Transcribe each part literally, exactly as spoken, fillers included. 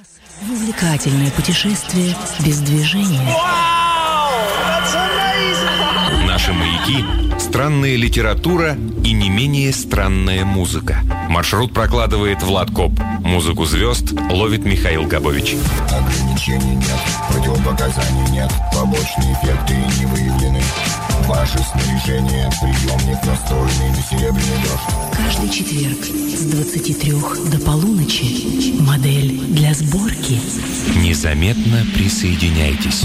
В увлекательное путешествие без движения. Наши маяки – странная литература и не менее странная музыка. Маршрут прокладывает Влад Коп. Музыку звезд ловит Михаил Габович. Ограничений нет, противопоказаний нет, побочные эффекты не выявлены. Ваше снаряжение, приемник настроенный на серебряный дождь. Каждый четверг с двадцати трёх до полуночи модель для сборки. Незаметно присоединяйтесь.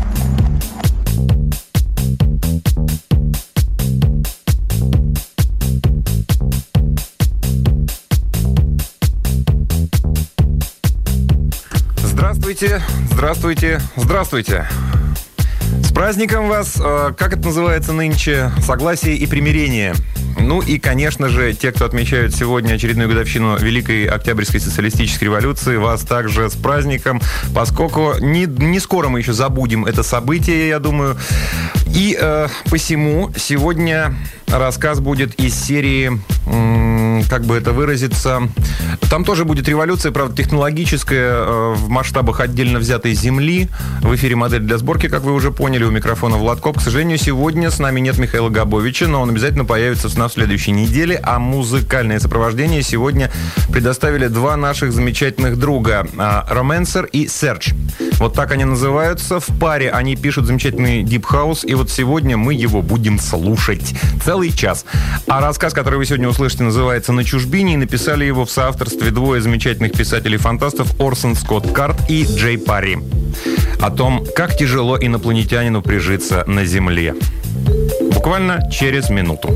Здравствуйте, здравствуйте, здравствуйте. С праздником вас, э, как это называется нынче, согласие и примирение. Ну и, конечно же, те, кто отмечают сегодня очередную годовщину Великой Октябрьской социалистической революции, вас также с праздником, поскольку не, не скоро мы еще забудем это событие, я думаю. И э, посему сегодня рассказ будет из серии, м- как бы это выразиться, там тоже будет революция, правда, технологическая, э, в масштабах отдельно взятой Земли. В эфире «Модель для сборки», как вы уже поняли, у микрофона Влад Коп. К сожалению, сегодня с нами нет Михаила Габовича, но он обязательно появится на следующей неделе. А музыкальное сопровождение сегодня предоставили два наших замечательных друга, Romancer и Serge. Вот так они называются. В паре они пишут замечательный Deep House, и вот сегодня мы его будем слушать целый час. А рассказ, который вы сегодня услышите, называется «На чужбине», и написали его в соавторстве двое замечательных писателей-фантастов Орсон Скотт Карт и Джей Парри. О том, как тяжело инопланетянину прижиться на Земле. Буквально через минуту.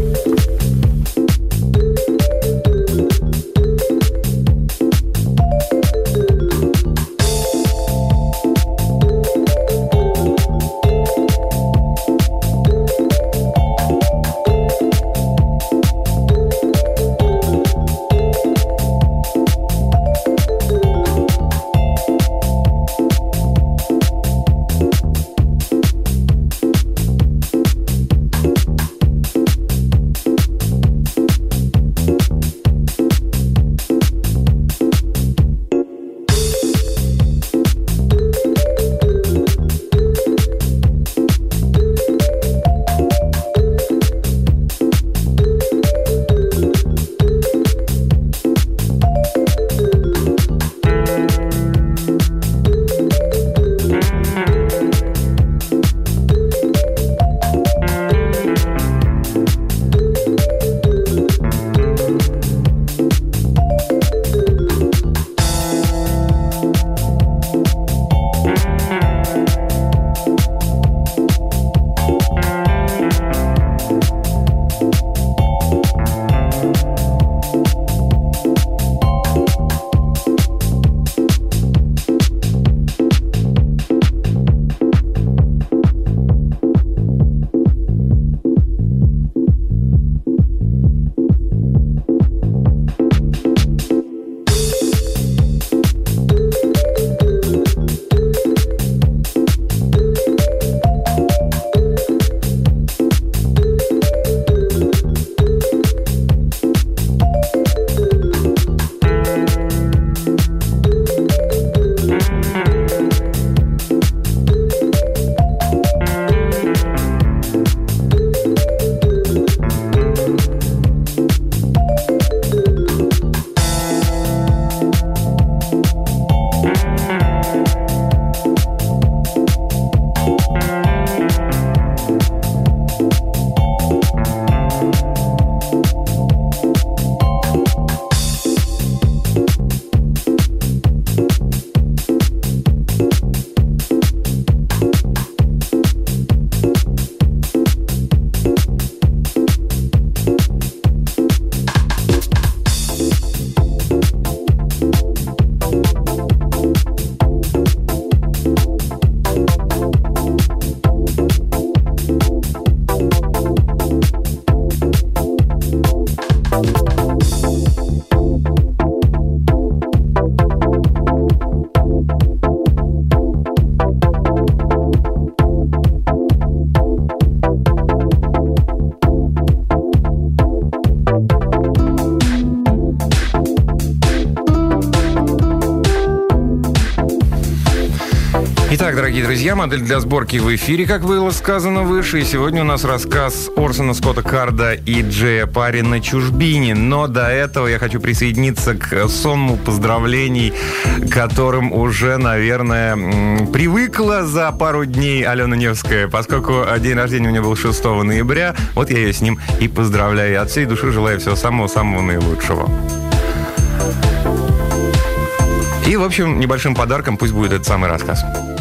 Итак, дорогие друзья, модель для сборки в эфире, как было сказано выше. И сегодня у нас рассказ Орсона Скотта Карда и Джея Парри «На чужбине». Но до этого я хочу присоединиться к сонму поздравлений, которым уже, наверное, привыкла за пару дней Алена Невская, поскольку день рождения у меня был шестого ноября. Вот я ее с ним и поздравляю. И от всей души желаю всего самого-самого наилучшего. И, в общем, небольшим подарком пусть будет этот самый рассказ.